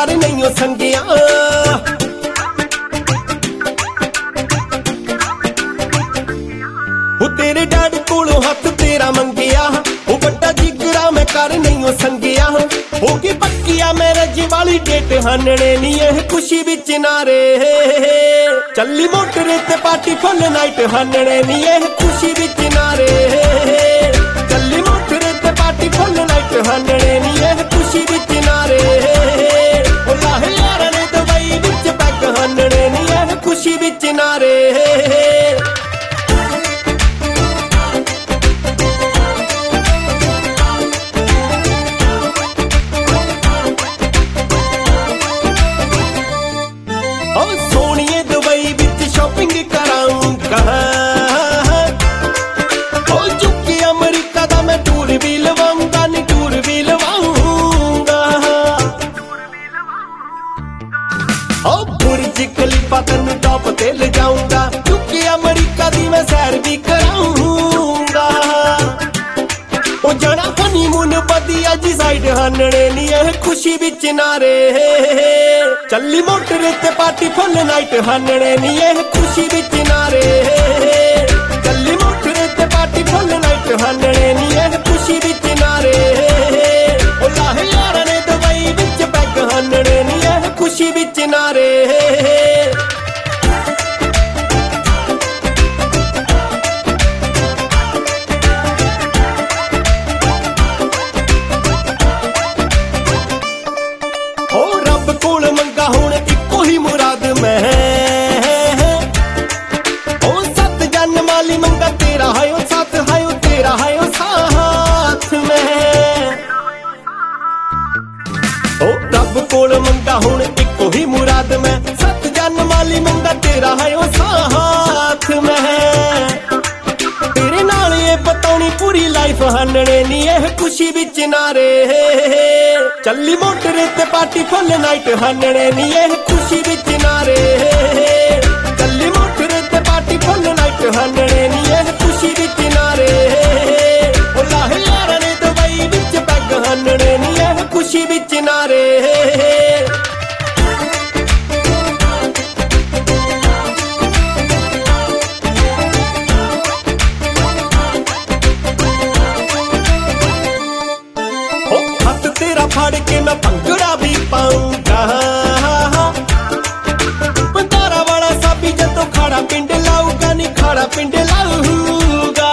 ਕਰ ਨਹੀਂ ਉਹ ਸੰਗਿਆ। ਉਹ ਤੇਰੇ ਡੈਡ ਕੋਲੋਂ ਹੱਥ ਤੇਰਾ ਮੰਗਿਆ, ਉਹ ਵੱਡਾ ਜਿਗਰਾ ਮੈਂ ਕਰ ਨਹੀਂ ਉਹ ਸੰਗਿਆ। ਹੋ ਗਈ ਪੱਕੀਆ ਮੈਰਿਜ ਵਾਲੀ ਡੇਟ ਹਾਨਣੇ ਨੀ ਇਹ ਖੁਸ਼ੀ ਵਿੱਚ ਨਾਰੇ। ਚੱਲੀ ਮੋਟਰ ਤੇ ਪਾਰਟੀ ਫੁੱਲ ਨਾਈਟ ਹਾਨਣੇ ਨੀ ਇਹ ਖੁਸ਼ੀ ਵਿੱਚ ਨਾਰੇ। ਚੱਲੀ ਮੋਟਰ ਤੇ ਪਾਰਟੀ ਫੁੱਲ ਨਾਈਟ ਹਾਨਣੇ ਨੀ ਇਹ ਖੁਸ਼ੀ ਵਿੱਚ ਨਾਰੇ। ਉਹ ਲਾਹੇ ਯਾਰਾਂ ਨੇ ਦੁਬਈ ਵਿੱਚ ਪੈਗ ਹਾਨਣੇ ਨੀ ਇਹ ਖੁਸ਼ੀ ਵਿੱਚ ਨਾਰੇ। ਸੋਹਣੀਏ ਦੁਬਈ ਵਿੱਚ ਸ਼ਾਪਿੰਗ ਕਰਾਉਂਗਾ, ਉਹ ਚੁੱਕੀ ਅਮਰੀਕਾ ਦਾ ਮੈਂ ਟੂਰ ਵੀ ਲਵਾਉਂਗਾ ਨੀ ਟੂਰ ਵੀ ਲਵਾਉਂਗਾ। ਉਹ ਬੁਰਜ ਖਲੀਫਾ ਤੈਨੂੰ ਟੌਪ ਤੇ ਲਿਜਾਉਂਗਾ, ਚੁੱਕੀ ਅਮਰੀਕਾ ਦੀ ਮੈਂ ਸੈਰ ਵੀ ਕਰਾਉਂਗਾ। ਉਹ ਜਾਣਾ ਹਨੀਮੂਨ ਵਧੀਆ ਜੀ ਸਾਈਡ ਹਾਨਣੇ ਨੀ ਇਹ ਖੁਸ਼ੀ ਵਿੱਚ ਨਾਰੇ। ਚੱਲੀ ਮੋਟਰ ਤੇ ਪਾਰਟੀ ਫੁੱਲ ਨਾਈਟ ਹਾਨਣੇ ਨੀ ਇਹ ਖੁਸ਼ੀ ਵਿੱਚ ਨਾਰੇ। ਚੱਲੀ ਮੋਟਰ ਤੇ ਪਾਰਟੀ ਫੁੱਲ ਨਾਈਟ ਹਾਨਣੇ ਨੀ ਇਹ ਖੁਸ਼ੀ ਵਿੱਚ ਨਾਰੇ। ਉਹ ਲਾਹੇ ਯਾਰਾਂ ਨੇ ਦੁਬਈ ਵਿੱਚ ਪੈਗ ਹਾਨਣੇ ਨੀ ਇਹ ਖੁਸ਼ੀ ਵਿੱਚ ਨਾਰੇ। ਰੱਬ ਕੋਲ ਮੰਗਾ ਹੁਣ ਇੱਕੋ ਹੀ ਮੁਰਾਦ ਮੈਂ, ਉਹ 7 ਜਨ ਮਾਲੀ ਮੰਗਾ ਤੇਰਾ ਹੈ ਉਹ ਸਾਥ ਹੈ ਉਹ ਤੇਰਾ ਹੈ ਉਹ ਸਾਥ ਮੈਂ। ਉਹ ਰੱਬ ਕੋਲ ਮੰਗਾ ਹੁਣ ਇੱਕੋ ਹੀ ਮੁਰਾਦ ਮੈਂ, 7 ਜਨ ਮਾਲੀ ਮੰਗਾ ਤੇਰਾ ਹੈ ਉਹ ਸਾਥ ਮੈਂ। ਤੇਰੇ ਨਾਲ ਇਹ ਬਤਾਉਣੀ ਪੂਰੀ ਲਾਈਫ ਹਾਨਣੇ ਨੀ ਇਹ ਖੁਸ਼ੀ ਵਿੱਚ ਨਾਰੇ। ਚੱਲੀ ਮੋਟਰ ਤੇ ਪਾਰਟੀ ਫੁੱਲ ਨਾਈਟ ਹਾਨਣੇ ਨੀ ਇਹ ਖੁਸ਼ੀ ਵਿੱਚ ਨਾਰੇ। ਚੱਲੀ ਮੋਟਰ ਤੇ ਪਾਰਟੀ ਫੁੱਲ ਨਾਈਟ ਹਾਨਣੇ ਨੀ ਇਹ ਖੁਸ਼ੀ ਵਿੱਚ ਨਾਰੇ। ਉਹ ਲਾਹੇ ਯਾਰਾਂ ਨੇ ਦੁਬਈ ਵਿੱਚ ਪੈਗ ਹਾਨਣੇ ਨੀ ਇਹ ਖੁਸ਼ੀ ਵਿੱਚ ਨਾਰੇ। ਤੇਰਾ ਫੜ ਕੇ ਮੈਂ ਭੰਗੜਾ ਵੀ ਪਾਉਂਗਾ, ਬੰਦਾਰਾ ਵਾਲਾ ਸਾਬੀ ਜਦੋਂ ਖਾੜਾ ਪਿੰਡ ਲਾਊਗਾ ਨੀ ਖਾੜਾ ਪਿੰਡ ਲਾਊਗਾ।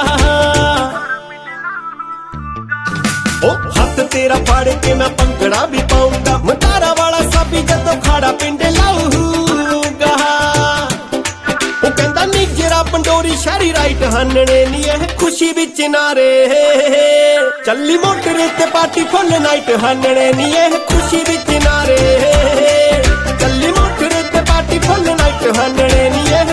ਉਹ ਹੱਥ ਤੇਰਾ ਫੜ ਕੇ ਮੈਂ ਭੰਗੜਾ ਵੀ ਪਾਉਂਗਾ, ਬੰਦਾਰਾ ਵਾਲਾ ਸਾਬੀ ਜਦੋਂ ਖਾੜਾ ਪਿੰਡ ਲਾਊਗਾ। ਉਹ ਕਹਿੰਦਾ ਨੀ ਜਰਾ ਪੰਡੋਰੀ ਸ਼ਹਿਰੀ ਰਾਈਟ ਹਾਨਣੇ ਨੀ ਇਹ ਖੁਸ਼ੀ ਵਿੱਚ ਨਾਰੇ। ਚੱਲੀ ਮੋਟਰ ਤੇ ਪਾਰਟੀ ਫੁੱਲ ਨਾਈਟ ਹਾਨਣੇ ਨੀ ਇਹ ਖੁਸ਼ੀ ਵਿੱਚ ਨਾਰੇ। ਚੱਲੀ ਮੋਟਰ ਤੇ ਪਾਰਟੀ ਫੁੱਲ ਨਾਈਟ ਹਾਨਣੇ ਨੀ ਇਹ